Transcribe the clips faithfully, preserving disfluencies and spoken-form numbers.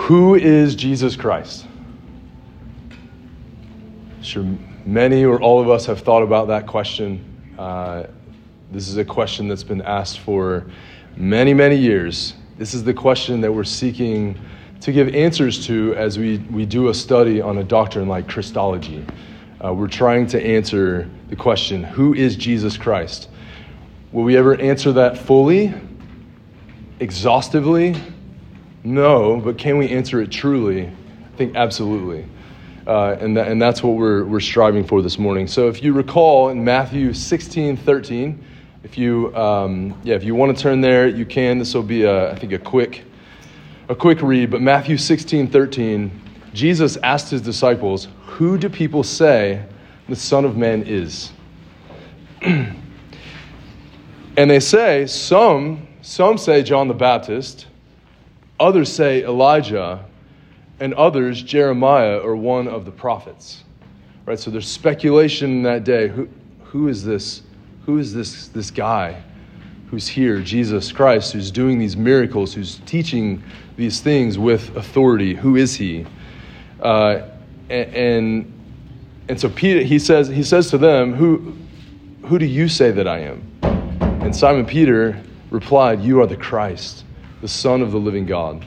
Who is Jesus Christ? Sure, many or all of us have thought about that question. Uh, this is a question that's been asked for many, many years. This is the question that we're seeking to give answers to as we, we do a study on a doctrine like Christology. Uh, we're trying to answer the question, who is Jesus Christ? Will we ever answer that fully, exhaustively? No, but can we answer it truly? I think absolutely. Uh, and, that, and that's what we're, we're striving for this morning. So if you recall in Matthew sixteen thirteen, if you um, yeah, if you want to turn there, you can. This will be, a, I think, a quick a quick read. But Matthew sixteen thirteen, Jesus asked his disciples, "Who do people say the Son of Man is?" And they say, some some say John the Baptist, others say Elijah, and others Jeremiah or one of the prophets. Right? So there's speculation in that day. Who who is this? Who is this this guy who's here, Jesus Christ, who's doing these miracles, who's teaching these things with authority? Who is he? Uh, and, and and so Peter, he says he says to them, "Who who do you say that I am?" And Simon Peter replied, "You are the Christ, the Son of the living God."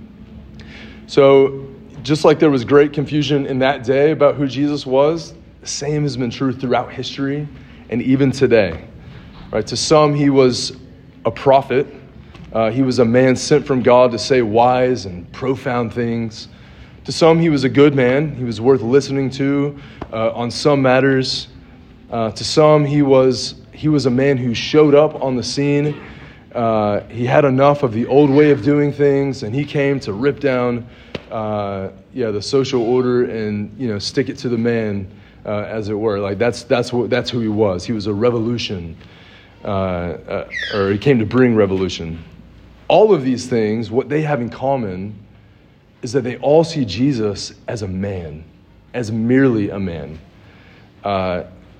So just like there was great confusion in that day about who Jesus was, the same has been true throughout history and even today. Right? To some, he was a prophet. Uh, he was a man sent from God to say wise and profound things. To some, he was a good man. He was worth listening to uh, on some matters. Uh, to some, he was he was a man who showed up on the scene. Uh, he had enough of the old way of doing things, and he came to rip down, uh, yeah, the social order and you know stick it to the man, uh, as it were. Like that's that's what that's who he was. He was a revolution, uh, uh, or he came to bring revolution. All of these things, what they have in common, is that they all see Jesus as a man, as merely a man. Uh,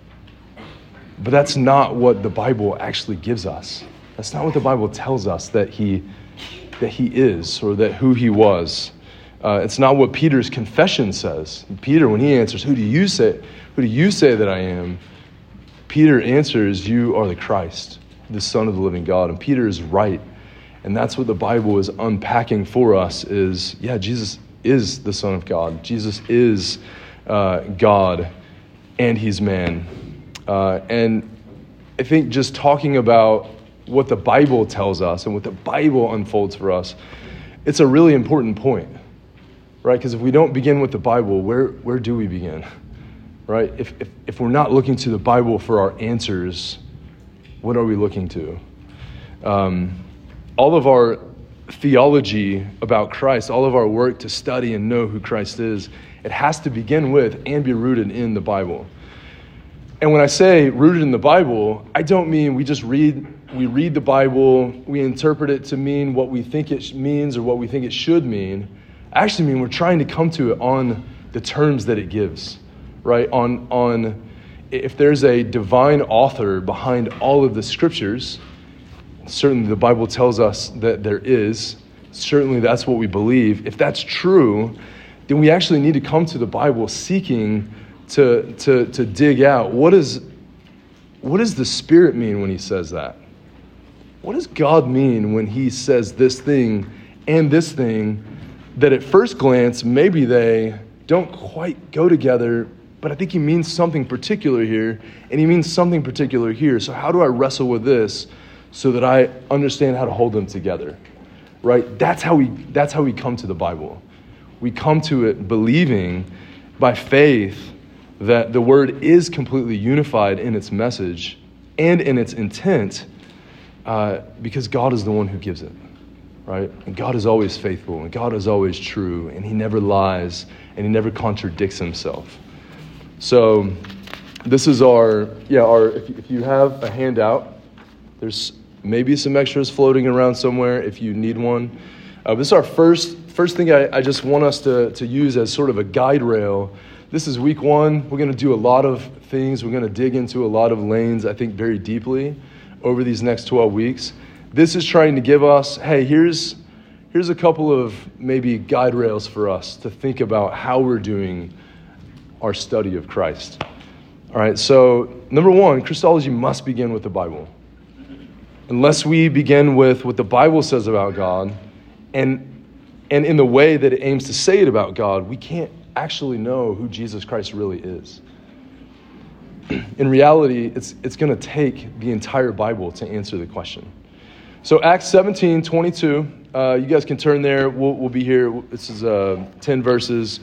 but that's not what the Bible actually gives us. That's not what the Bible tells us that he that he is or that who he was. Uh, it's not what Peter's confession says. Peter, when he answers, "Who do you say? Who do you say that I am?" Peter answers, "You are the Christ, the Son of the living God." And Peter is right. And that's what the Bible is unpacking for us is, yeah, Jesus is the Son of God. Jesus is uh, God, and he's man. Uh, and I think just talking about what the Bible tells us and what the Bible unfolds for us, it's a really important point, right? Because if we don't begin with the Bible, where where do we begin, right? If, if if we're not looking to the Bible for our answers, what are we looking to? Um, all of our theology about Christ, all of our work to study and know who Christ is, it has to begin with and be rooted in the Bible. And when I say rooted in the Bible, I don't mean we just read we read the Bible, we interpret it to mean what we think it means or what we think it should mean. I actually mean we're trying to come to it on the terms that it gives, right? On on if there's a divine author behind all of the scriptures, certainly the Bible tells us that there is. Certainly that's what we believe. If that's true, then we actually need to come to the Bible seeking to to to dig out what is what does the Spirit mean when he says that? What does God mean when he says this thing and this thing that at first glance maybe they don't quite go together, but I think he means something particular here and he means something particular here. So how do I wrestle with this so that I understand how to hold them together? Right? That's how we that's how we come to the Bible. We come to it believing by faith that the word is completely unified in its message and in its intent uh, because God is the one who gives it, right? And God is always faithful and God is always true and he never lies and he never contradicts himself. So this is our, yeah, our. If, if you have a handout, there's maybe some extras floating around somewhere if you need one. Uh, this is our first, first thing I, I just want us to, to use as sort of a guide rail. This is week one. We're going to do a lot of things. We're going to dig into a lot of lanes, I think, very deeply over these next twelve weeks. This is trying to give us, hey, here's here's a couple of maybe guide rails for us to think about how we're doing our study of Christ. All right, so number one, Christology must begin with the Bible. Unless we begin with what the Bible says about God and and in the way that it aims to say it about God, we can't actually know who Jesus Christ really is. In reality, it's it's going to take the entire Bible to answer the question. So Acts seventeen twenty-two, uh, you guys can turn there. We'll, we'll be here. This is uh, ten verses.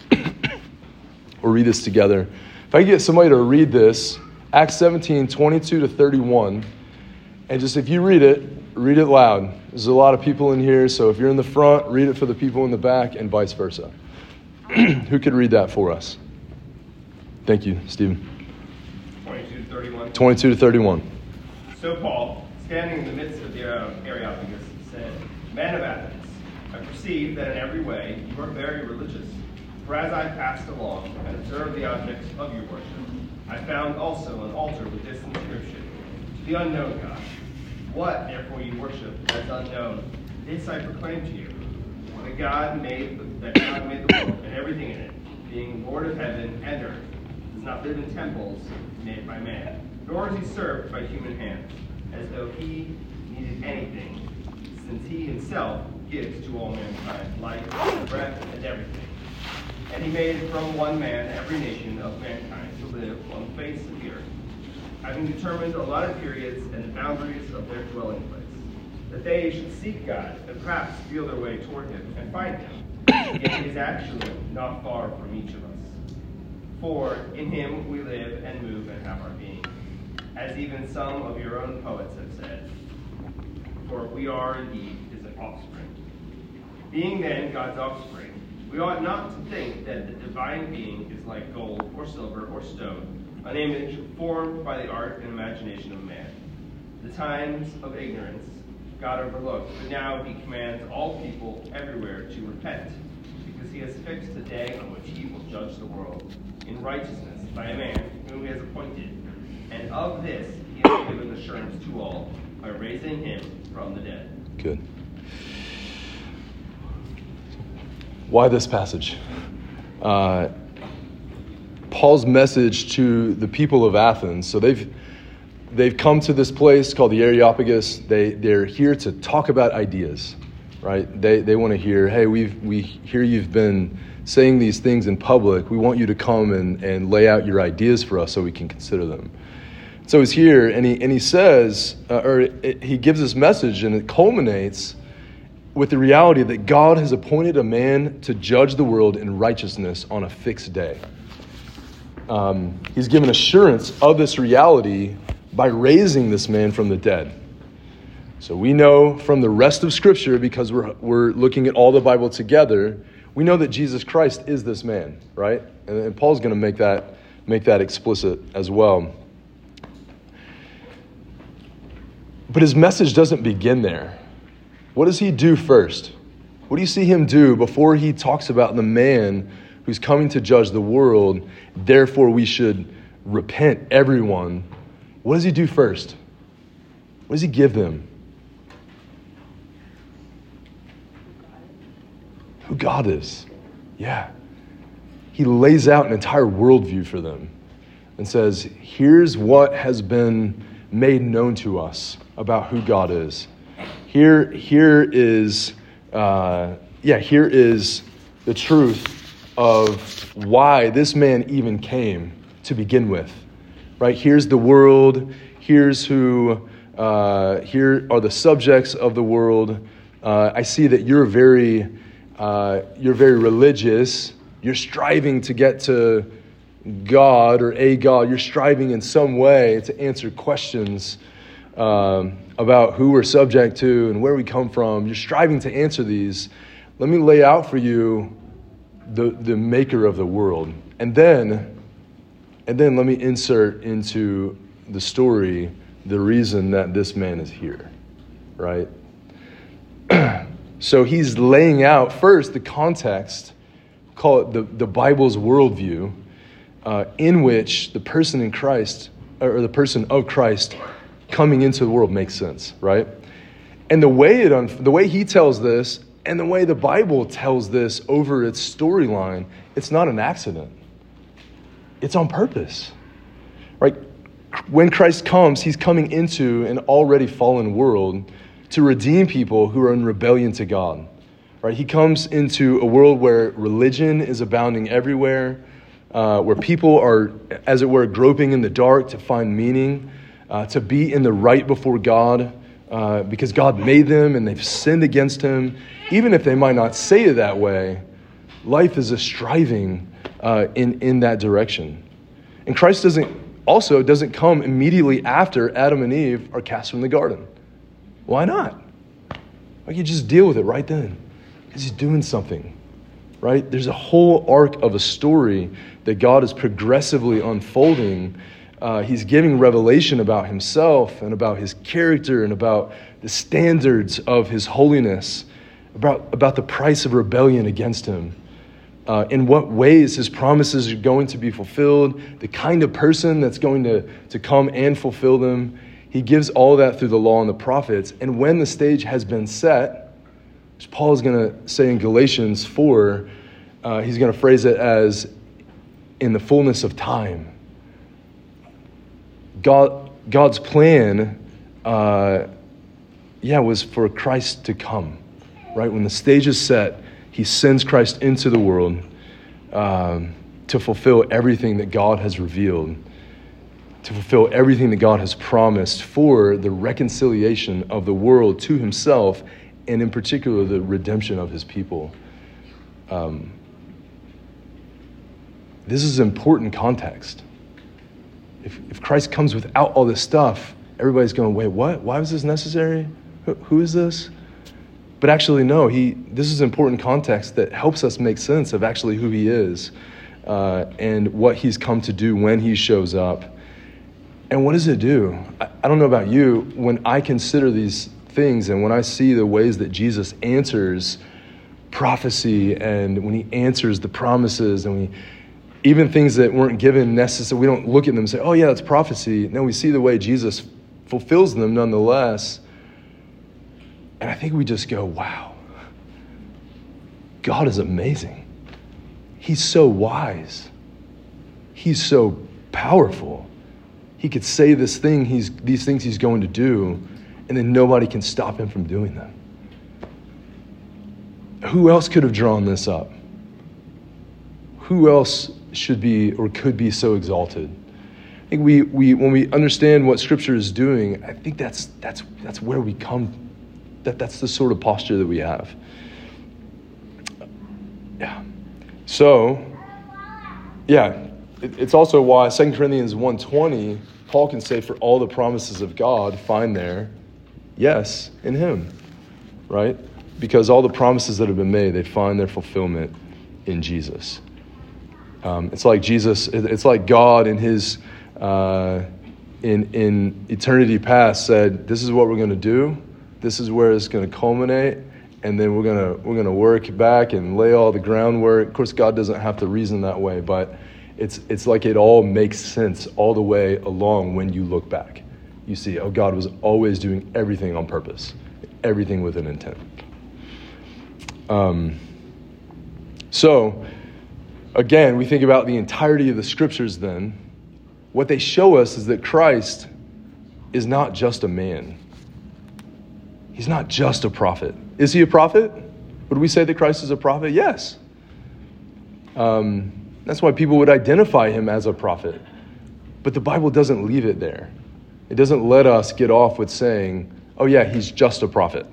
We'll read this together. If I can get somebody to read this, Acts seventeen twenty-two to thirty-one, and just if you read it, read it loud. There's a lot of people in here, so if you're in the front, read it for the people in the back, and vice versa. Who could read that for us? Thank you, Stephen. twenty-two to thirty-one. twenty-two to thirty-one. So Paul, standing in the midst of the Areopagus, said, "Men of Athens, I perceive that in every way you are very religious. For as I passed along and observed the objects of your worship, I found also an altar with this inscription, to the unknown God. What, therefore, you worship as unknown, this I proclaim to you, that God made the, that God made the world and everything in it, being Lord of heaven and earth, does not live in temples made by man, nor is he served by human hands, as though he needed anything, since he himself gives to all mankind life, breath, and everything. And he made from one man every nation of mankind to live on the face of the earth, having determined allotted periods and the boundaries of their dwelling place, that they should seek God and perhaps feel their way toward him and find him. Yet he is actually not far from each of us. For in him we live and move and have our being, as even some of your own poets have said, for we are indeed his offspring. Being then God's offspring, we ought not to think that the divine being is like gold or silver or stone, an image formed by the art and imagination of man. The times of ignorance God overlooked, but now he commands all people everywhere to repent, because he has fixed a day on which he will judge the world in righteousness by a man whom he has appointed. And of this he has given assurance to all by raising him from the dead." Good. Why this passage? Uh, Paul's message to the people of Athens. So they've they've come to this place called the Areopagus. They they're here to talk about ideas, right? They they want to hear, hey, we've we hear you've been saying these things in public. We want you to come and, and lay out your ideas for us so we can consider them. So he's here, and he and he says, uh, or it, he gives this message, and it culminates with the reality that God has appointed a man to judge the world in righteousness on a fixed day. Um, he's given assurance of this reality by raising this man from the dead. So we know from the rest of Scripture, because we're we're looking at all the Bible together, we know that Jesus Christ is this man, right? And, and Paul's going to make that make that explicit as well. But his message doesn't begin there. What does he do first? What do you see him do before he talks about the man who's coming to judge the world? Therefore, we should repent, everyone. What does he do first? What does he give them? Who God is. Yeah. He lays out an entire worldview for them and says, here's what has been made known to us about who God is. Here, here is, uh, yeah, here is the truth of why this man even came to begin with, right? Here's the world. Here's who. Uh, here are the subjects of the world. Uh, I see that you're very, uh, you're very religious. You're striving to get to God or a God. You're striving in some way to answer questions um, about who we're subject to and where we come from. You're striving to answer these. Let me lay out for you the the maker of the world. And then, and then let me insert into the story the reason that this man is here, right? So he's laying out first the context, call it the, the Bible's worldview, uh, in which the person in Christ, or the person of Christ coming into the world makes sense, right? And the way it un- the way he tells this And the way the Bible tells this over its storyline, it's not an accident. It's on purpose, right? When Christ comes, he's coming into an already fallen world to redeem people who are in rebellion to God, right? He comes into a world where religion is abounding everywhere, uh, where people are, as it were, groping in the dark to find meaning, uh, to be in the right before God, uh, because God made them and they've sinned against him. Even if they might not say it that way, life is a striving uh, in, in that direction. And Christ doesn't also doesn't come immediately after Adam and Eve are cast from the garden. Why not? Like, you just deal with it right then. Because he's doing something, right? There's a whole arc of a story that God is progressively unfolding. Uh, he's giving revelation about himself and about his character and about the standards of his holiness, about, about the price of rebellion against him, uh, in what ways his promises are going to be fulfilled, the kind of person that's going to, to come and fulfill them. He gives all that through the law and the prophets. And when the stage has been set, which Paul is going to say in Galatians four, uh, he's going to phrase it as in the fullness of time. God, God's plan, uh, yeah, was for Christ to come, right? When the stage is set, he sends Christ into the world um, to fulfill everything that God has revealed, to fulfill everything that God has promised for the reconciliation of the world to himself, and in particular, the redemption of his people. Um, this is important context. If, if Christ comes without all this stuff, everybody's going, wait, what? Why was this necessary? Who, who is this? But actually, no, he. This is important context that helps us make sense of actually who he is uh, and what he's come to do when he shows up. And what does it do? I, I don't know about you. When I consider these things and when I see the ways that Jesus answers prophecy and when he answers the promises and we even things that weren't given necessarily, we don't look at them and say, oh yeah, that's prophecy. No, we see the way Jesus fulfills them nonetheless. And I think we just go, wow, God is amazing. He's so wise. He's so powerful. He could say this thing, he's these things he's going to do, and then nobody can stop him from doing them. Who else could have drawn this up? Who else should be or could be so exalted? I think we, we when we understand what Scripture is doing, I think that's that's that's where we come. That that's the sort of posture that we have. Yeah. So, yeah, it, it's also why Second Corinthians one twenty, Paul can say, for all the promises of God, find there, yes, in him, right? Because all the promises that have been made, they find their fulfillment in Jesus. Um, it's like Jesus, it's like God in his, uh, in, in eternity past said, this is what we're going to do. This is where it's going to culminate, and then we're gonna we're gonna work back and lay all the groundwork. Of course, God doesn't have to reason that way, but it's it's like it all makes sense all the way along when you look back. You see, oh, God was always doing everything on purpose, everything with an intent. Um. So, again, we think about the entirety of the Scriptures. Then, what they show us is that Christ is not just a man. He's not just a prophet. Is he a prophet? Would we say that Christ is a prophet? Yes. Um, that's why people would identify him as a prophet. But the Bible doesn't leave it there. It doesn't let us get off with saying, oh yeah, he's just a prophet.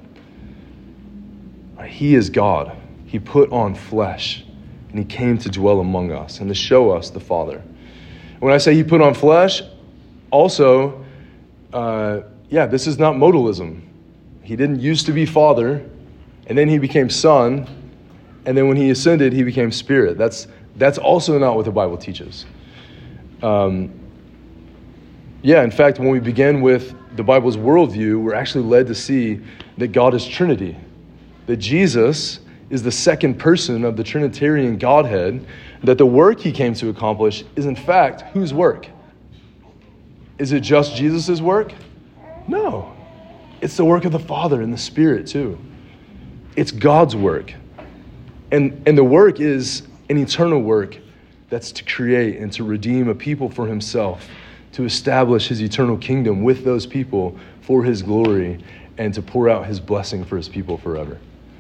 He is God. He put on flesh, and he came to dwell among us and to show us the Father. When I say he put on flesh, also, uh, yeah, this is not modalism. He didn't used to be Father, and then he became Son, and then when he ascended, he became Spirit. That's that's also not what the Bible teaches. Um, yeah, in fact, when we begin with the Bible's worldview, we're actually led to see that God is Trinity, that Jesus is the second person of the Trinitarian Godhead, that the work he came to accomplish is in fact whose work? Is it just Jesus' work? No. It's the work of the Father and the Spirit too. It's God's work. And, and the work is an eternal work that's to create and to redeem a people for himself, to establish his eternal kingdom with those people for his glory, and to pour out his blessing for his people forever.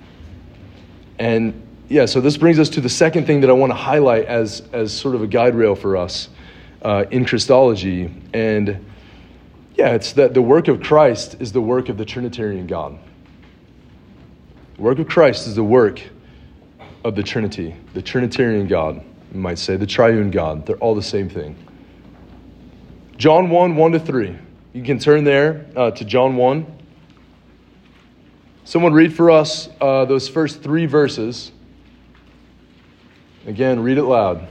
And yeah, so this brings us to the second thing that I want to highlight as, as sort of a guide rail for us uh, in Christology. And yeah, it's that the work of Christ is the work of the Trinitarian God. The work of Christ is the work of the Trinity, the Trinitarian God, you might say, the triune God. They're all the same thing. John one, one to three. You can turn there uh, to John one. Someone read for us uh, those first three verses. Again, read it loud.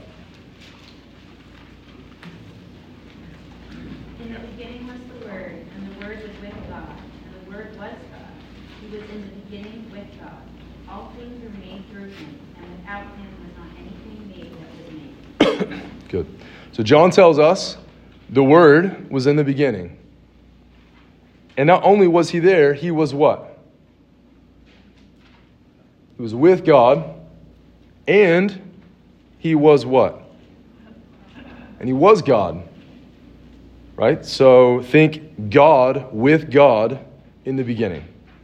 In the beginning was the Word, and the Word was with God, and the Word was God. He was in the beginning with God. All things were made through him, and without him was not anything made that was made. Good. So John tells us the Word was in the beginning. And not only was he there, he was what? He was with God, and he was what? And he was God. Right? So think God with God in the beginning.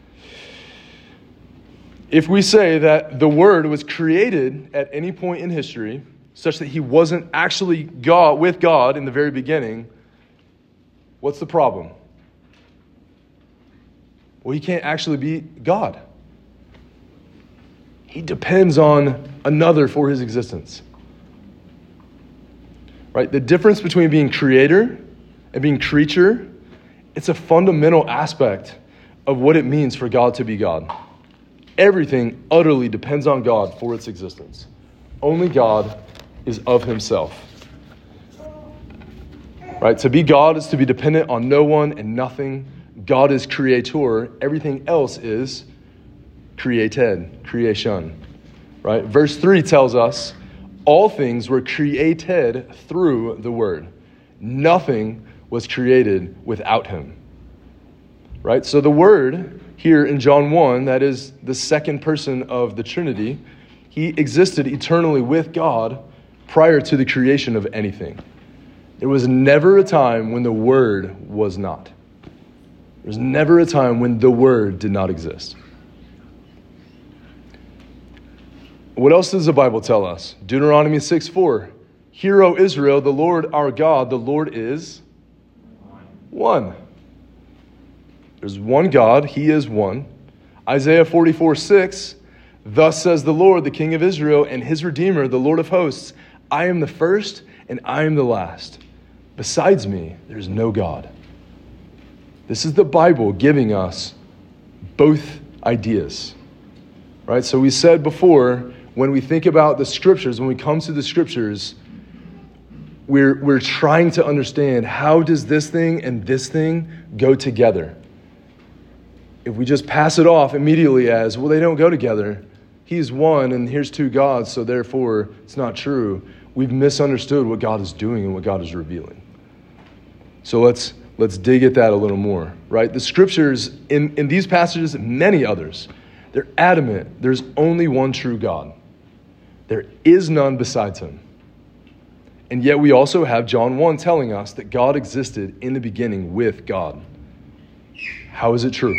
If we say that the Word was created at any point in history, such that he wasn't actually God with God in the very beginning, what's the problem? Well, he can't actually be God. He depends on another for his existence. Right? The difference between being creator and being creature, it's a fundamental aspect of what it means for God to be God. Everything utterly depends on God for its existence. Only God is of himself. Right? To be God is to be dependent on no one and nothing. God is creator. Everything else is created, creation. Right? Verse three tells us all things were created through the Word. Nothing was created without him. Right? So the Word here in John one, that is the second person of the Trinity, he existed eternally with God prior to the creation of anything. There was never a time when the Word was not. There was never a time when the Word did not exist. What else does the Bible tell us? Deuteronomy six four. Hear, O Israel, the Lord our God, the Lord is one. There's one God, he is one. Isaiah forty-four six. Thus says the Lord, the King of Israel, and his Redeemer, the Lord of hosts, I am the first and I am the last. Besides me, there is no God. This is the Bible giving us both ideas. Right? So we said before, when we think about the scriptures, when we come to the scriptures, we're, we're trying to understand, how does this thing and this thing go together? If we just pass it off immediately as, well, they don't go together. He's one and here's two gods, so therefore it's not true. We've misunderstood what God is doing and what God is revealing. So let's let's dig at that a little more, right? The scriptures, in, in these passages and many others, they're adamant. There's only one true God. There is none besides him. And yet we also have John one telling us that God existed in the beginning with God. How is it true?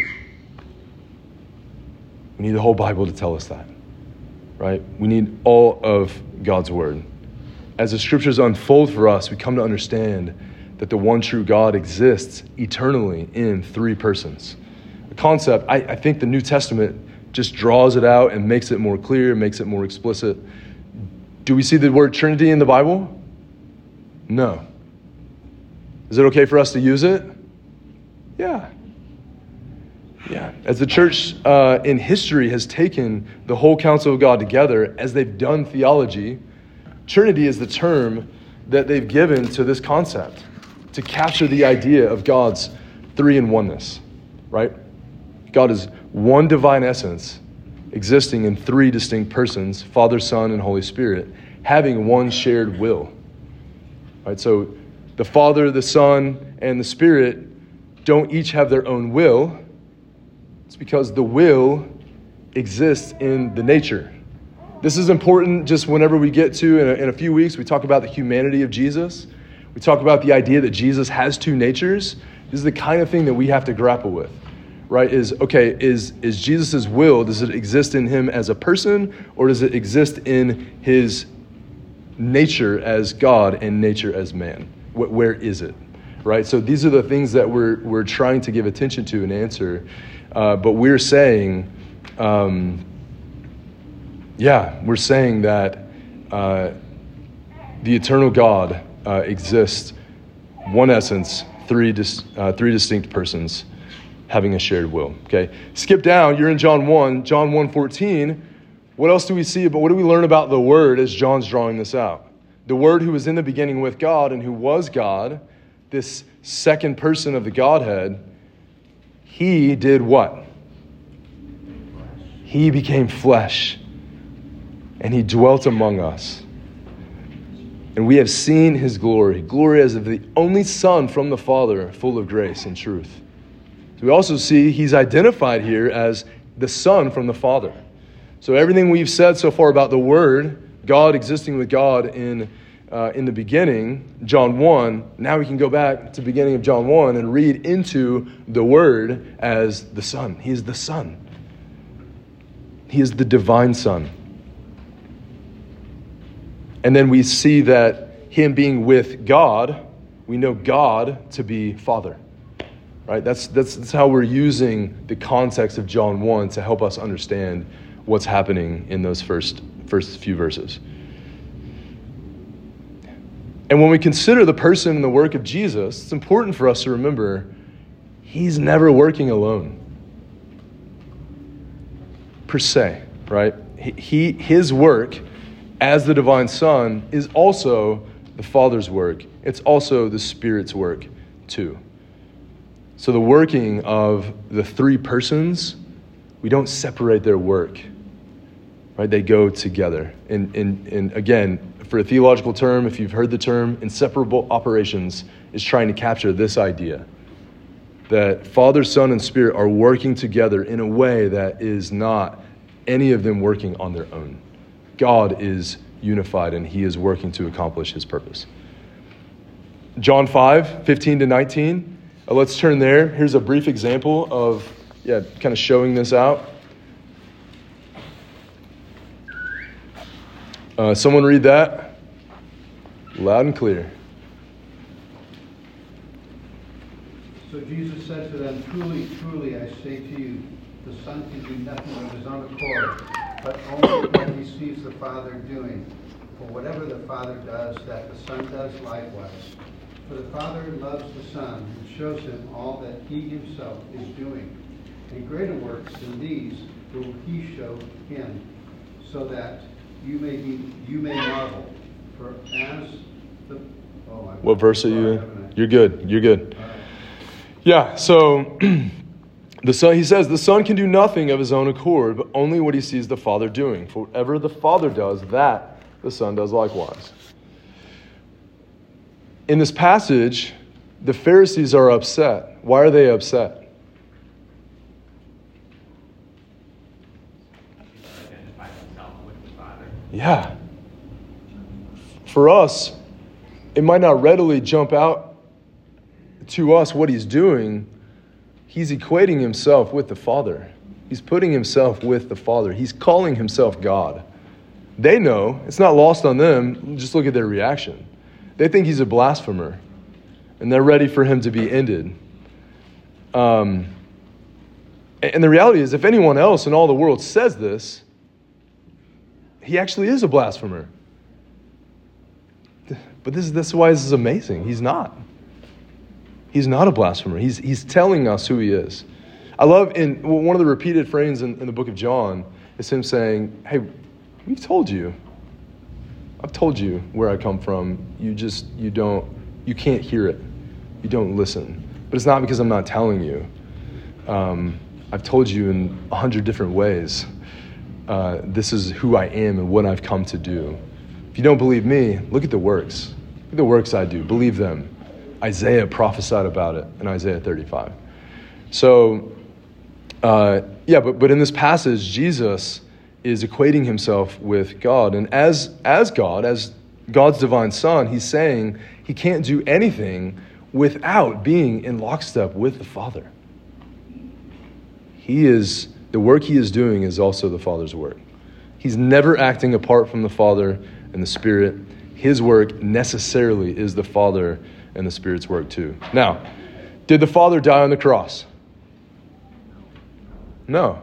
We need the whole Bible to tell us that, right? We need all of God's word. As the scriptures unfold for us, we come to understand that the one true God exists eternally in three persons. A concept, I, I think the New Testament just draws it out and makes it more clear, makes it more explicit. Do we see the word Trinity in the Bible? No. Is it okay for us to use it? Yeah. Yeah. As the church uh, in history has taken the whole counsel of God together, as they've done theology, Trinity is the term that they've given to this concept to capture the idea of God's three-in-oneness, right? God is one divine essence existing in three distinct persons, Father, Son, and Holy Spirit, having one shared will. Right? So the Father, the Son, and the Spirit don't each have their own will. It's because the will exists in the nature. This is important just whenever we get to, in a, in a few weeks, we talk about the humanity of Jesus. We talk about the idea that Jesus has two natures. This is the kind of thing that we have to grapple with, right? Is, okay, is, is Jesus' will, does it exist in him as a person, or does it exist in his nature as God and nature as man? Wh- where is it, right? So these are the things that we're, we're trying to give attention to and answer. Uh, but we're saying... Um, Yeah, we're saying that uh, the eternal God uh, exists, one essence, three dis- uh, three distinct persons having a shared will. Okay, skip down. You're in John one, John one fourteen. What else do we see? But what do we learn about the Word as John's drawing this out? The Word who was in the beginning with God and who was God, this second person of the Godhead, he did what? He became flesh. And he dwelt among us. And we have seen his glory, glory as of the only Son from the Father, full of grace and truth. So we also see he's identified here as the Son from the Father. So everything we've said so far about the Word, God existing with God in uh, in the beginning, John one, now we can go back to the beginning of John one and read into the Word as the Son. He is the Son. He is the divine Son. And then we see that him being with God, we know God to be Father. Right? That's, that's, that's how we're using the context of John one to help us understand what's happening in those first, first few verses. And when we consider the person and the work of Jesus, it's important for us to remember he's never working alone. Per se, right? He, he his work as the divine Son is also the Father's work. It's also the Spirit's work too. So the working of the three persons, we don't separate their work, right? They go together. And, and, and again, for a theological term, if you've heard the term, inseparable operations is trying to capture this idea that Father, Son, and Spirit are working together in a way that is not any of them working on their own. God is unified and he is working to accomplish his purpose. John five, fifteen to nineteen. Uh, let's turn there. Here's a brief example of, yeah, kind of showing this out. Uh, someone read that loud and clear. So Jesus said to them, "Truly, truly, I say to you, the Son can do nothing of his own accord, but only what he sees the Father doing. For whatever the Father does, that the Son does likewise. For the Father loves the Son and shows him all that he himself is doing. And greater works than these will he show him, so that you may be you may marvel. For as the oh, I, what verse are you in? You're good. You're good. Uh, Yeah. So. The Son, he says, the Son can do nothing of his own accord, but only what he sees the Father doing. For whatever the Father does, that the Son does likewise. In this passage, the Pharisees are upset. Why are they upset? Yeah. For us, it might not readily jump out to us what he's doing. He's equating himself with the Father. He's putting himself with the Father. He's calling himself God. They know. It's not lost on them. Just look at their reaction. They think he's a blasphemer. And they're ready for him to be ended. Um, and the reality is, if anyone else in all the world says this, he actually is a blasphemer. But this is, this is why this is amazing. He's not. He's not a blasphemer. He's he's telling us who he is. I love in one of the repeated phrases in, in the book of John is him saying, "Hey, we've told you. I've told you where I come from. You just you don't you can't hear it. You don't listen. But it's not because I'm not telling you. Um, I've told you in a hundred different ways. Uh, this is who I am and what I've come to do. If you don't believe me, look at the works. Look at the works I do. Believe them." Isaiah prophesied about it in Isaiah thirty-five. So uh, yeah, but, but in this passage, Jesus is equating himself with God. And as, as God, as God's divine son, he's saying he can't do anything without being in lockstep with the Father. He is, the work he is doing is also the Father's work. He's never acting apart from the Father and the Spirit. His work necessarily is the Father and the Spirit's work too. Now, did the Father die on the cross? No.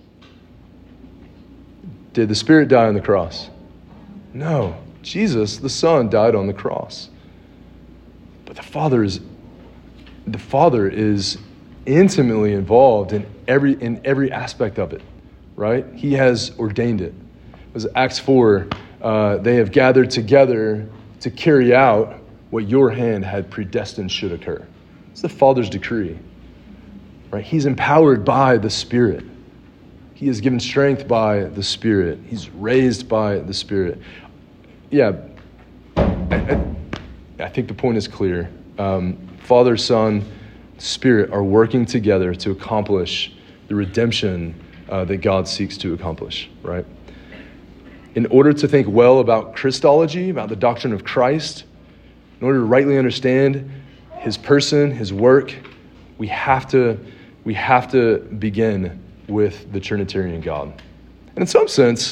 Did the Spirit die on the cross? No. Jesus, the Son, died on the cross. But the Father is the Father is intimately involved in every in every aspect of it, right? He has ordained it. It was Acts four. Uh, they have gathered together to carry out what your hand had predestined should occur. It's the Father's decree, right? He's empowered by the Spirit. He is given strength by the Spirit. He's raised by the Spirit. Yeah, I, I, I think the point is clear. Um, Father, Son, Spirit are working together to accomplish the redemption uh, that God seeks to accomplish, right? In order to think well about Christology, about the doctrine of Christ, in order to rightly understand his person, his work, we have to we have to begin with the Trinitarian God. And in some sense,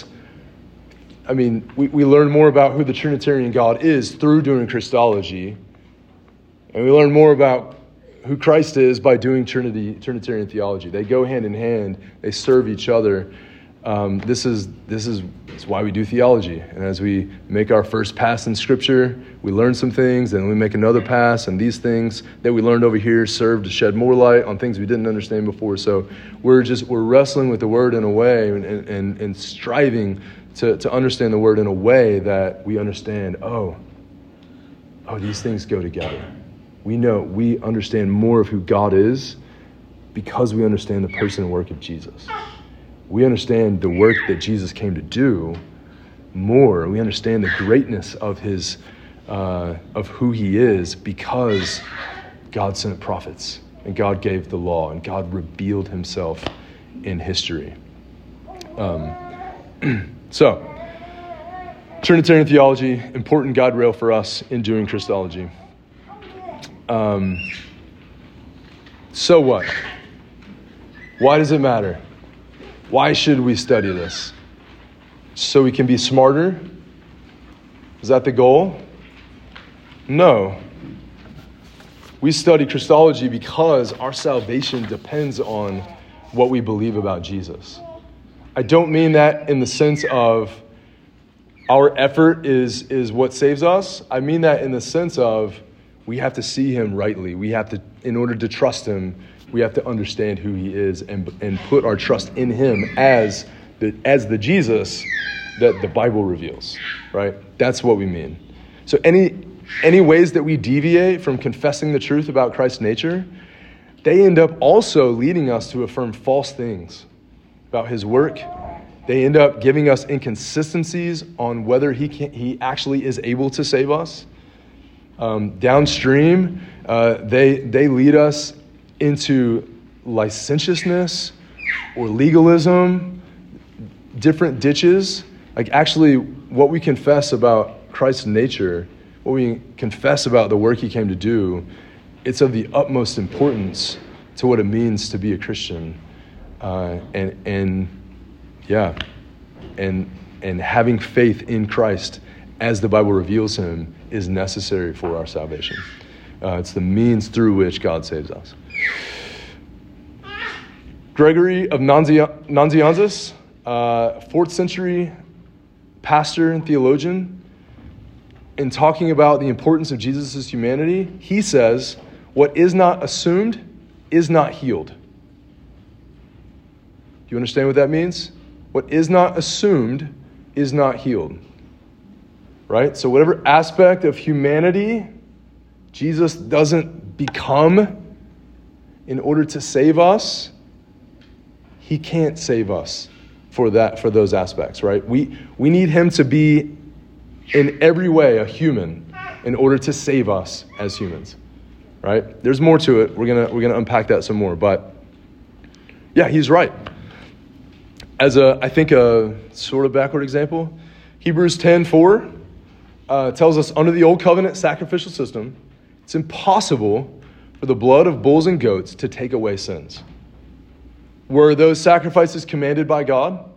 I mean, we, we learn more about who the Trinitarian God is through doing Christology, and we learn more about who Christ is by doing Trinity, Trinitarian theology. They go hand in hand. They serve each other. Um, this is this is it's why we do theology. And as we make our first pass in Scripture, we learn some things, and we make another pass, and these things that we learned over here serve to shed more light on things we didn't understand before. So we're just we're wrestling with the Word in a way, and and, and striving to, to understand the Word in a way that we understand. Oh, oh, these things go together. We know we understand more of who God is because we understand the person and work of Jesus. We understand the work that Jesus came to do more. We understand the greatness of his, uh, of who he is because God sent prophets and God gave the law and God revealed himself in history. Um, so, Trinitarian theology, important guide rail for us in doing Christology. Um, so what? Why does it matter? Why should we study this? So we can be smarter? Is that the goal? No. We study Christology because our salvation depends on what we believe about Jesus. I don't mean that in the sense of our effort is, is what saves us. I mean that in the sense of we have to see him rightly. We have to, in order to trust him, we have to understand who he is and and put our trust in him as the as the Jesus that the Bible reveals, right? That's what we mean. So any any ways that we deviate from confessing the truth about Christ's nature, they end up also leading us to affirm false things about his work. They end up giving us inconsistencies on whether he can, he actually is able to save us. Um, downstream, uh, they they lead us into licentiousness or legalism, different ditches. Like actually what we confess about Christ's nature, what we confess about the work he came to do, it's of the utmost importance to what it means to be a Christian. Uh, and and yeah, and and having faith in Christ as the Bible reveals him is necessary for our salvation. Uh, it's the means through which God saves us. Gregory of Nazianzus, uh, fourth century pastor and theologian, in talking about the importance of Jesus' humanity, he says, what is not assumed is not healed. Do you understand what that means? What is not assumed is not healed. Right? So whatever aspect of humanity Jesus doesn't become in order to save us, he can't save us for that, for those aspects, right? We we need him to be in every way a human in order to save us as humans, right? There's more to it. We're gonna we're gonna unpack that some more, but Yeah, he's right. As a, I think a sort of backward example, Hebrews ten four uh, tells us under the old covenant sacrificial system, it's impossible for the blood of bulls and goats to take away sins. Were those sacrifices commanded by God?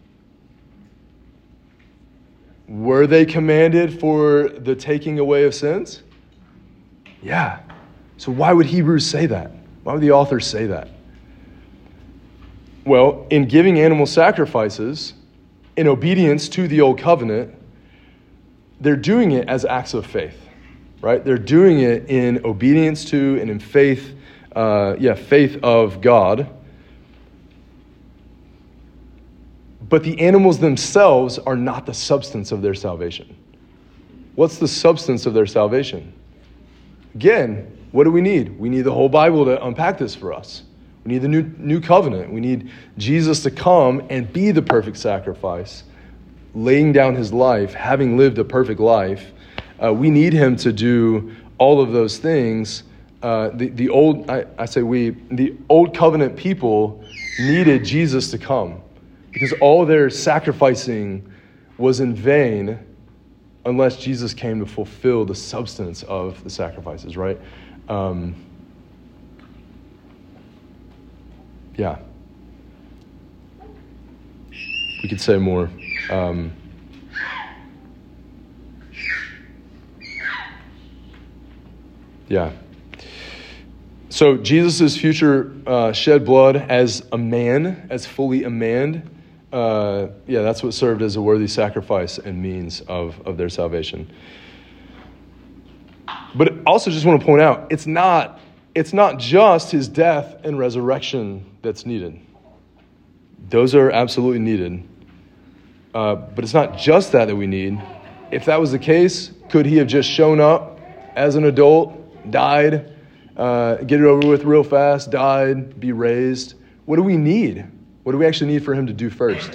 Were they commanded for the taking away of sins? Yeah. So why would Hebrews say that? Why would the author say that? Well, in giving animal sacrifices, in obedience to the old covenant, they're doing it as acts of faith, right? They're doing it in obedience to and in faith, uh, yeah, faith of God. But the animals themselves are not the substance of their salvation. What's the substance of their salvation? Again, what do we need? We need the whole Bible to unpack this for us. We need the new, new covenant. We need Jesus to come and be the perfect sacrifice, laying down his life, having lived a perfect life. Uh, we need him to do all of those things. Uh, the, the old, I, I say we, the old covenant people needed Jesus to come because all their sacrificing was in vain unless Jesus came to fulfill the substance of the sacrifices, right? Um, yeah. We could say more. Um, yeah. So Jesus' future uh, shed blood as a man, as fully a man, uh, yeah, that's what served as a worthy sacrifice and means of, of their salvation. But also just want to point out, it's not, it's not just his death and resurrection that's needed. Those are absolutely needed. Uh, but it's not just that that we need. If that was the case, could he have just shown up as an adult, died, uh, get it over with real fast, died, be raised? What do we need? What do we actually need for him to do first?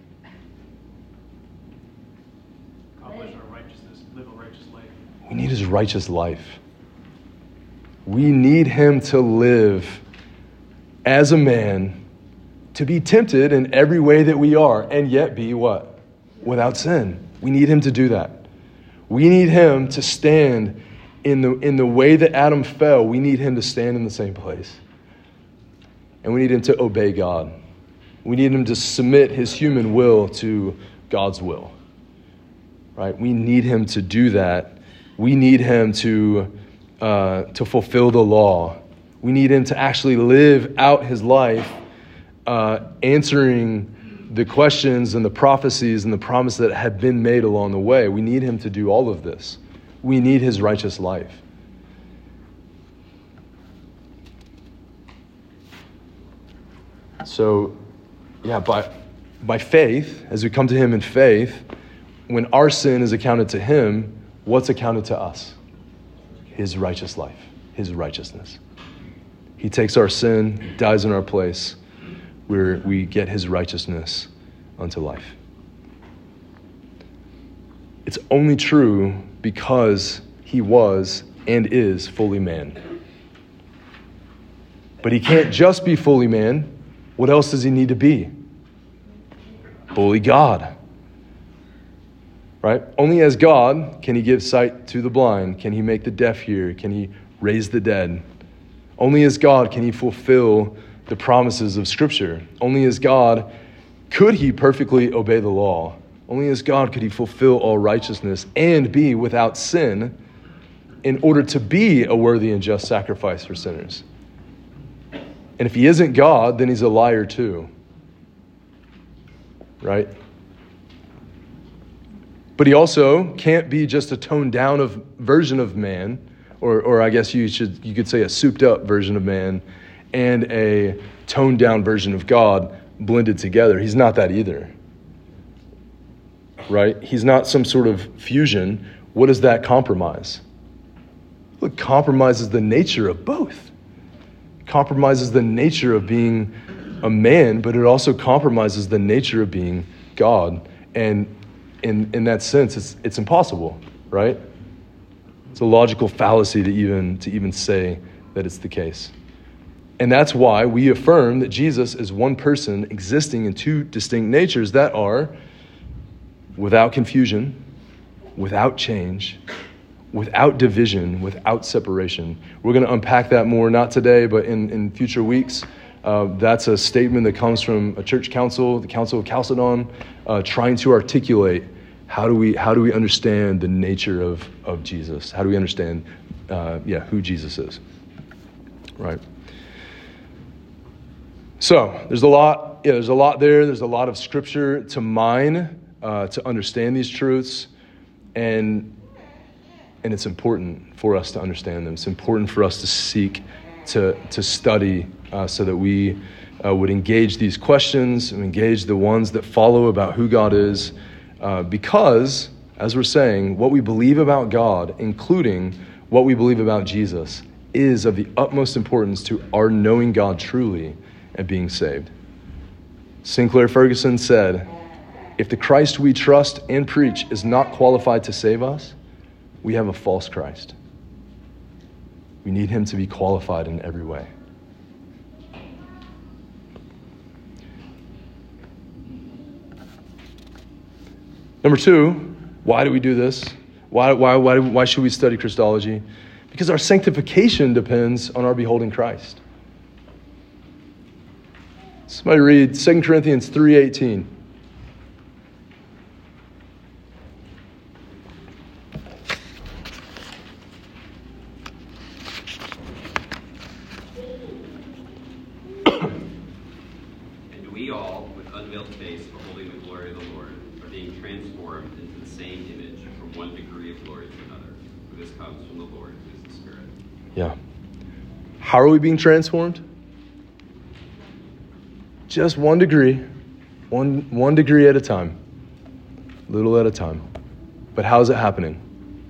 Accomplish our righteousness, live a righteous life. We need his righteous life. We need him to live as a man, to be tempted in every way that we are, and yet be what? Without sin. We need him to do that. We need him to stand in the in the way that Adam fell. We need him to stand in the same place. And we need him to obey God. We need him to submit his human will to God's will. Right? We need him to do that. We need him to uh, to fulfill the law. We need him to actually live out his life Uh, answering the questions and the prophecies and the promise that had been made along the way. We need him to do all of this. We need his righteous life. So, yeah, by, by faith, as we come to him in faith, when our sin is accounted to him, what's accounted to us? His righteous life, his righteousness. He takes our sin, dies in our place, where we get his righteousness unto life. It's only true because he was and is fully man. But he can't just be fully man. What else does he need to be? Fully God. Right? Only as God can he give sight to the blind. Can he make the deaf hear? Can he raise the dead? Only as God can he fulfill the promises of Scripture. Only as God could he perfectly obey the law. Only as God could he fulfill all righteousness and be without sin in order to be a worthy and just sacrifice for sinners. And if he isn't God, then he's a liar too. Right? But he also can't be just a toned down of version of man, or or I guess you should you could say a souped up version of man, and a toned down version of God blended together. He's not that either. Right? He's not some sort of fusion. What does that compromise? It compromises the nature of both. It compromises the nature of being a man, but it also compromises the nature of being God. And in in that sense, it's it's impossible, right? It's a logical fallacy to even to even say that it's the case. And that's why we affirm that Jesus is one person existing in two distinct natures that are without confusion, without change, without division, without separation. We're going to unpack that more, not today, but in, in future weeks. Uh, that's a statement that comes from a church council, the Council of Chalcedon, uh, trying to articulate how do we how do we understand the nature of, of Jesus? How do we understand, uh, yeah, who Jesus is, right? So there's a lot, yeah, there's a lot there. There's a lot of scripture to mine uh, to understand these truths, and and it's important for us to understand them. It's important for us to seek to to study uh, so that we uh, would engage these questions and engage the ones that follow about who God is, uh, because, as we're saying, what we believe about God, including what we believe about Jesus, is of the utmost importance to our knowing God truly and being saved. Sinclair Ferguson said, "If the Christ we trust and preach is not qualified to save us, we have a false Christ. We need him to be qualified in every way." Number two, why do we do this? Why, why, why, why should we study Christology? Because our sanctification depends on our beholding Christ. Somebody read Second Corinthians three eighteen. And we all, with unveiled face, beholding the glory of the Lord, are being transformed into the same image from one degree of glory to another. For this comes from the Lord, who is the Spirit. Yeah. How are we being transformed? Just one degree, one one degree at a time, little at a time. But how is it happening?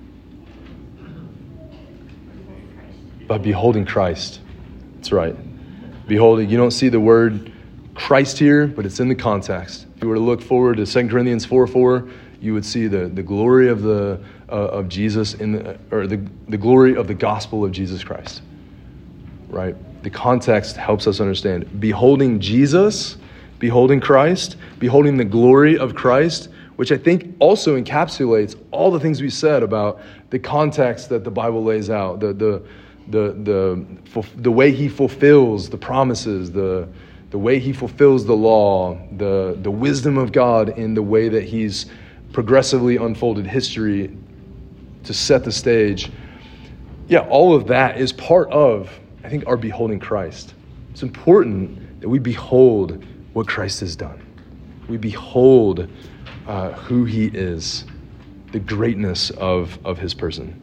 By beholding Christ. That's right. Beholding, you don't see the word Christ here, but it's in the context. If you were to look forward to Second Corinthians four four, you would see the, the glory of the uh, of Jesus in the, or the, the glory of the gospel of Jesus Christ. Right? The context helps us understand. Beholding Jesus, beholding Christ, beholding the glory of Christ, which I think also encapsulates all the things we said about the context that the Bible lays out, the the the the the way he fulfills the promises, the the way he fulfills the law, the the wisdom of God in the way that he's progressively unfolded history to set the stage. Yeah, all of that is part of, I think, our beholding Christ. It's important that we behold what Christ has done. We behold uh, who he is, the greatness of, of his person.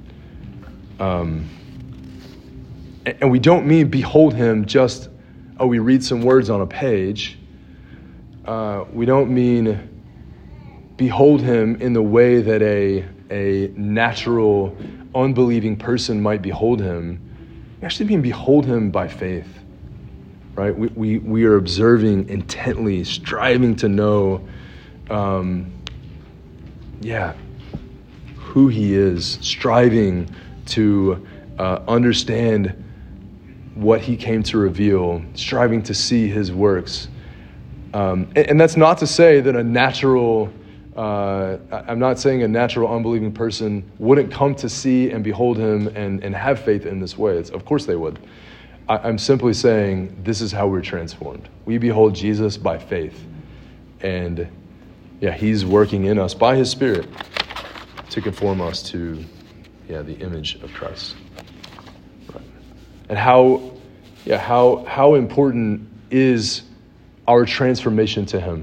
Um, and, and we don't mean behold him just, oh, we read some words on a page. Uh, we don't mean behold him in the way that a, a natural, unbelieving person might behold him. We actually mean behold him by faith, right? We we, we are observing intently, striving to know, um, yeah, who he is, striving to uh, understand what he came to reveal, striving to see his works. Um, and, and that's not to say that a natural, uh, I'm not saying a natural unbelieving person wouldn't come to see and behold him and, and have faith in this way. It's, of course they would. I, I'm simply saying this is how we're transformed. We behold Jesus by faith. And yeah, he's working in us by his Spirit to conform us to yeah, the image of Christ. Right. And how, yeah, how how important is our transformation to him?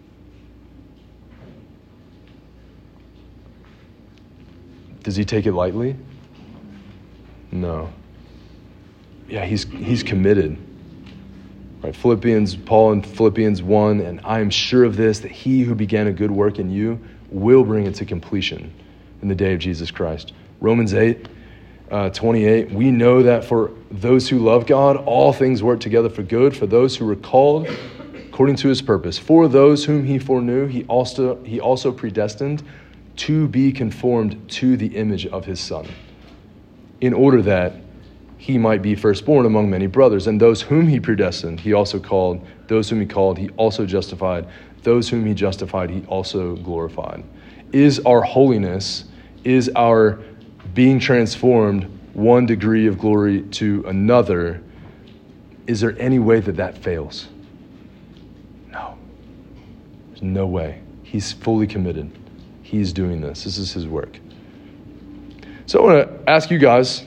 Does he take it lightly? No. Yeah, he's he's committed. Right, Philippians, Paul in Philippians one, and I am sure of this, that he who began a good work in you will bring it to completion in the day of Jesus Christ. Romans eight, uh, twenty-eight, we know that for those who love God, all things work together for good, for those who are called according to his purpose. For those whom he foreknew, he also he also predestined to be conformed to the image of his Son, in order that he might be firstborn among many brothers. And those whom he predestined, he also called. Those whom he called, he also justified. Those whom he justified, he also glorified. Is our holiness, is our being transformed one degree of glory to another, is there any way that that fails? No. There's no way. He's fully committed. He's doing this. This is his work. So I want to ask you guys,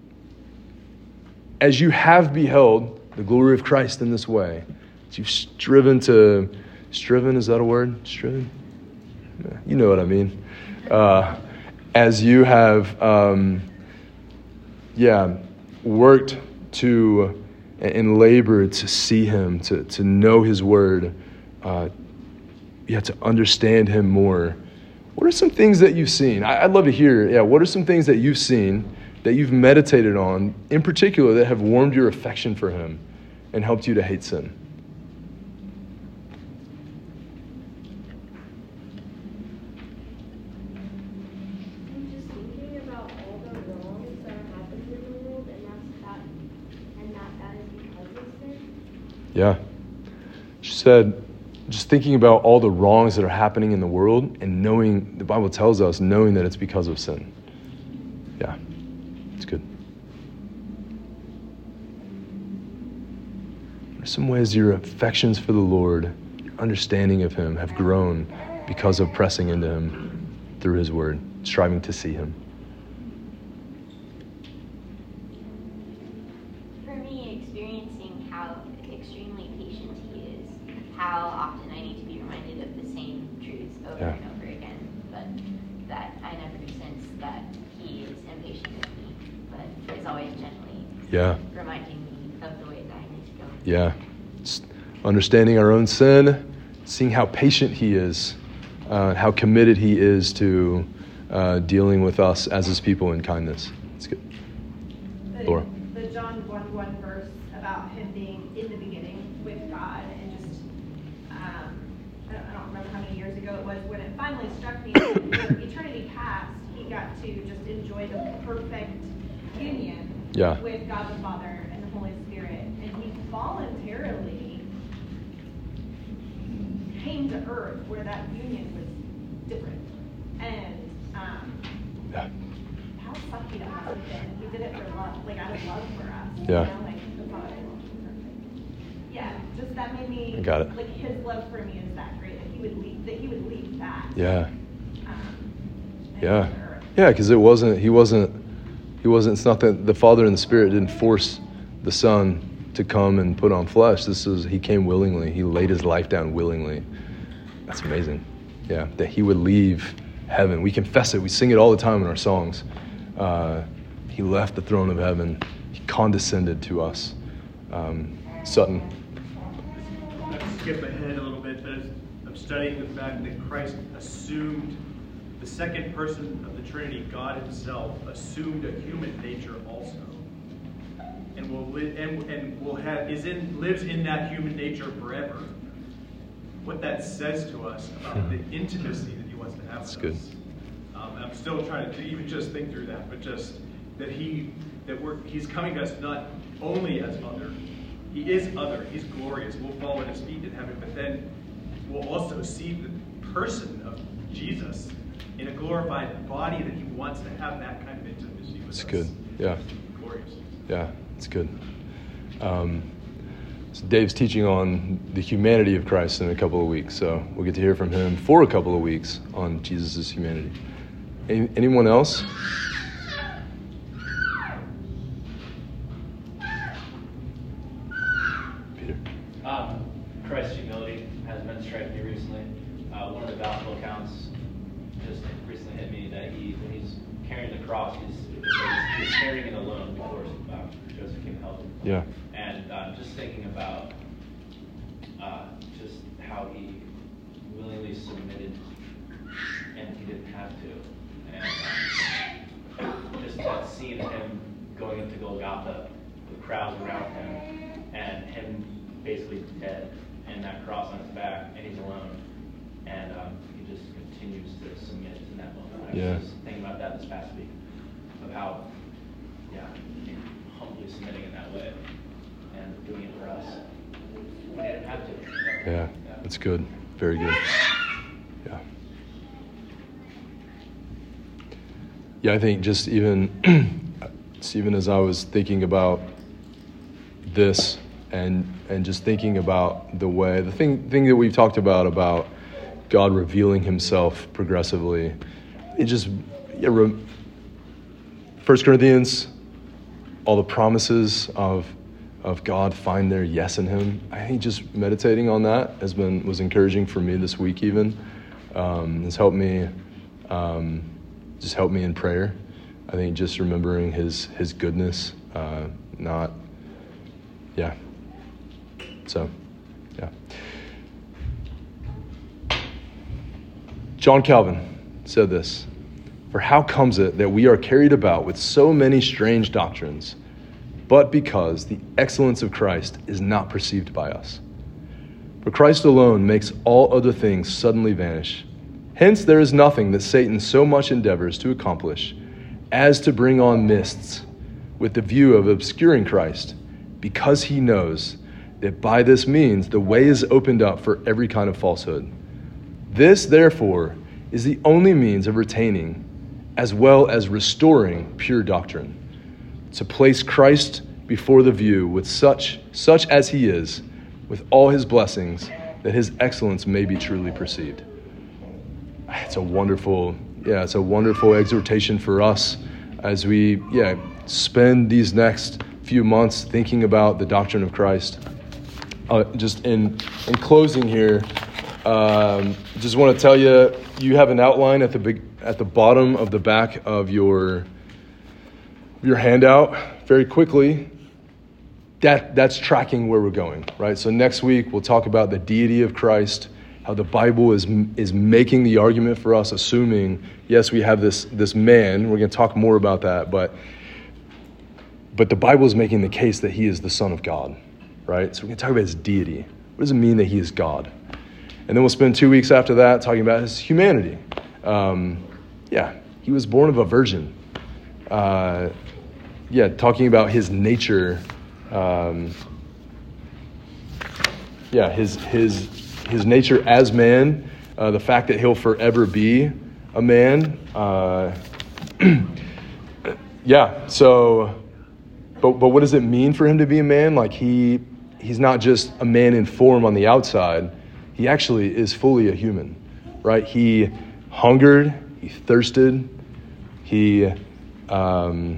as you have beheld the glory of Christ in this way, as you've striven to, striven, is that a word? Striven? Yeah, you know what I mean. Uh, as you have, um, yeah, worked to and labored to see him, to, to know his word, uh, you have to understand him more. What are some things that you've seen? I, I'd love to hear, yeah, what are some things that you've seen, that you've meditated on, in particular, that have warmed your affection for him and helped you to hate sin? I'm just thinking about all the wrongs that are happening in the world, and that's that, and that that is because of sin. Yeah. She said, just thinking about all the wrongs that are happening in the world and knowing, the Bible tells us, knowing that it's because of sin. Yeah, it's good. There's some ways your affections for the Lord, your understanding of him have grown because of pressing into him through his word, striving to see him. For me, experiencing how extremely patient he is, how often I need to be reminded of the same truths over Yeah. and over again, but that I never sense that he is impatient with me, but is always gently Yeah. reminding me of the way that I need to go. Yeah. It's understanding our own sin, seeing how patient he is, uh, how committed he is to uh, dealing with us as his people in kindness. It's good. The, Laura. the John one one verse about him being in the beginning with God, and just, um, I, don't, I don't remember how many years ago it was, when it finally struck me that for eternity past, he got to just enjoy the perfect union Yeah. with God the Father and the Holy Spirit. And he voluntarily came to earth where that union was different. And um, Yeah. how sucky that must have been. He did it for love, like out of love for us. Yeah. You know, like the Father. Yeah, just that made me. I got it. Like his love for me is that great that he would leave that he would leave that. Yeah. Um, and Yeah. come to earth. Yeah, because it wasn't, he wasn't, he wasn't, it's not that the Father and the Spirit didn't force the Son to come and put on flesh. This is, he came willingly. He laid his life down willingly. That's amazing. Yeah, that he would leave heaven. We confess it. We sing it all the time in our songs. Uh, he left the throne of heaven. He condescended to us. Um, Sutton. Let's skip ahead a little bit, but as I'm studying the fact that Christ assumed, the second person of the Trinity, God himself, assumed a human nature also. And will li- and, and will have is in lives in that human nature forever. What that says to us about the intimacy that he wants to have That's with good. us. Um, I'm still trying to even just think through that, but just that he that we're he's coming to us not only as other, he is other, he's glorious. We'll fall at his feet in heaven, but then we'll also see the person of Jesus in a glorified body that he wants to have that kind of intimacy with That's us. good. Yeah. Glorious. Yeah, it's good. Um, so Dave's teaching on the humanity of Christ in a couple of weeks, so we'll get to hear from him for a couple of weeks on Jesus' humanity. Any, anyone else? Peter. Um, Christ's humility has been striking me recently. Uh, one of the gospel accounts just recently hit me that he, when he's carrying the cross, he's, he's, he's carrying it alone before uh, Joseph came to help him. Yeah. And uh, just thinking about uh, just how he willingly submitted and he didn't have to. And um, just that scene of him going up to Golgotha with crowds around him and him basically dead and that cross on his back and he's alone. And um, he just continues to submit in that moment. I Yeah. was just thinking about that this past week of how, yeah, humble fully submitting in that way and doing it for us. We didn't have to. Yeah, Yeah. that's good. Very good. Yeah. Yeah, I think just even, just even as I was thinking about this and and just thinking about the way, the thing thing that we've talked about, about God revealing himself progressively, it just, yeah, re, First Corinthians, all the promises of of God find their yes in him. I think just meditating on that has been, was encouraging for me this week even. Um, it's helped me, um, just helped me in prayer. I think just remembering his, his goodness, uh, not, yeah. So, yeah. John Calvin said this: "For how comes it that we are carried about with so many strange doctrines, but because the excellence of Christ is not perceived by us? For Christ alone makes all other things suddenly vanish. Hence there is nothing that Satan so much endeavors to accomplish as to bring on mists with the view of obscuring Christ, because he knows that by this means the way is opened up for every kind of falsehood. This, therefore, is the only means of retaining as well as restoring pure doctrine, to place Christ before the view with such such as he is, with all his blessings, that his excellence may be truly perceived." It's a wonderful, yeah, it's a wonderful exhortation for us as we, yeah, spend these next few months thinking about the doctrine of Christ. Uh, just in in closing here, um, just want to tell you, you have an outline at the big, at the bottom of the back of your your handout. Very quickly, that that's tracking where we're going, right? So next week we'll talk about the deity of Christ, how the Bible is is making the argument for us, assuming, yes, we have this this man. We're going to talk more about that, but but the Bible is making the case that he is the Son of God, right? So we're going to talk about his deity. What does it mean that he is God? And then we'll spend two weeks after that talking about his humanity. Um, yeah, he was born of a virgin. Uh, yeah, talking about his nature. Um, yeah, his his his nature as man. Uh, the fact that he'll forever be a man. Uh, yeah. So, but but what does it mean for him to be a man? Like he he's not just a man in form on the outside. He actually is fully a human, right? He hungered, he thirsted, he, um,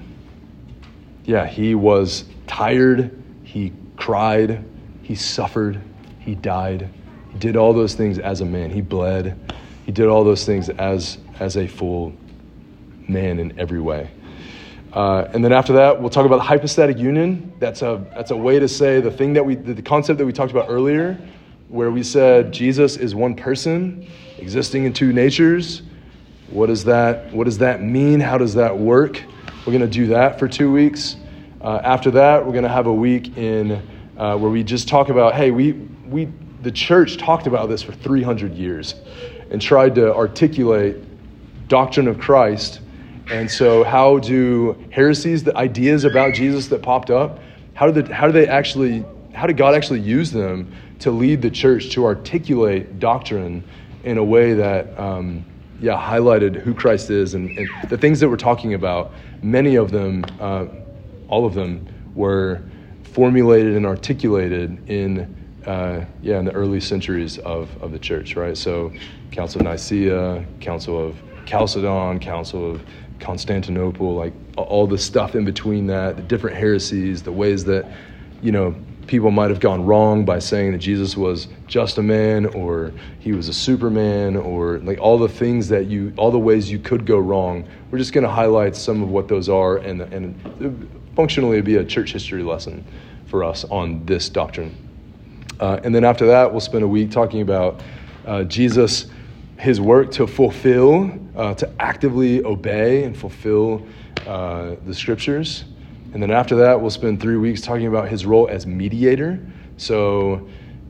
yeah, he was tired, he cried, he suffered, he died. He did all those things as a man. He bled. He did all those things as as a full man in every way. Uh, and then after that, we'll talk about the hypostatic union. That's a that's a way to say the thing that we the concept that we talked about earlier, where we said Jesus is one person existing in two natures. What does that what does that mean? How does that work? We're going to do that for two weeks. Uh, after that, we're going to have a week in uh, where we just talk about, hey, we we the church talked about this for three hundred years and tried to articulate doctrine of Christ. And so how do heresies, the ideas about Jesus that popped up, how do the, how do they actually, how did God actually use them to lead the church to articulate doctrine in a way that, um, yeah, highlighted who Christ is, and, and the things that we're talking about, many of them, uh, all of them were formulated and articulated in, uh, yeah, in the early centuries of, of the church, right? So Council of Nicaea, Council of Chalcedon, Council of Constantinople, like all the stuff in between that, the different heresies, the ways that, you know, people might have gone wrong by saying that Jesus was just a man, or he was a superman, or like all the things that you, all the ways you could go wrong. We're just going to highlight some of what those are, and and functionally it'd be a church history lesson for us on this doctrine. Uh, and then after that, we'll spend a week talking about uh, Jesus, his work to fulfill, uh, to actively obey and fulfill uh, the scriptures. And then after that, we'll spend three weeks talking about his role as mediator. So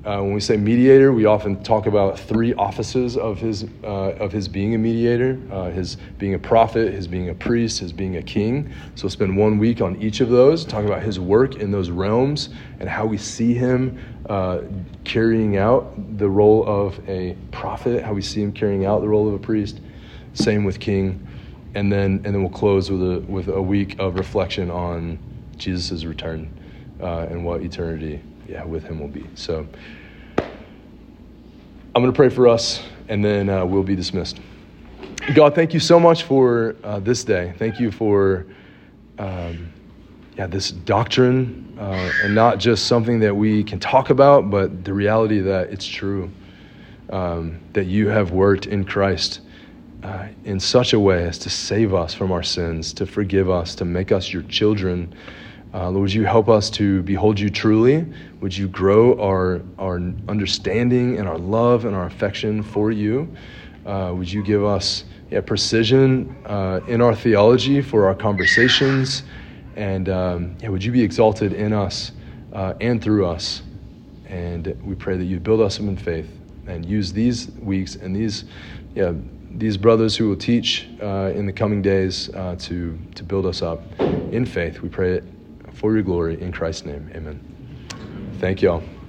Uh, when we say mediator, we often talk about three offices of his uh, of his being a mediator: uh, his being a prophet, his being a priest, his being a king. So we'll spend one week on each of those, talking about his work in those realms and how we see him uh, carrying out the role of a prophet, how we see him carrying out the role of a priest. Same with king, and then and then we'll close with a with a week of reflection on Jesus' return uh, and what eternity, yeah, with him will be. So I'm going to pray for us, and then uh, we'll be dismissed. God, thank you so much for uh, this day. Thank you for um, yeah, this doctrine, uh, and not just something that we can talk about, but the reality that it's true, um, that you have worked in Christ uh, in such a way as to save us from our sins, to forgive us, to make us your children. Uh, Lord, would you help us to behold you truly? Would you grow our our understanding and our love and our affection for you? Uh, would you give us yeah, precision uh, in our theology for our conversations? And um, yeah, would you be exalted in us uh, and through us? And we pray that you build us up in faith and use these weeks and these yeah, these brothers who will teach uh, in the coming days uh, to, to build us up in faith. We pray it for your glory, in Christ's name, amen. Thank you all.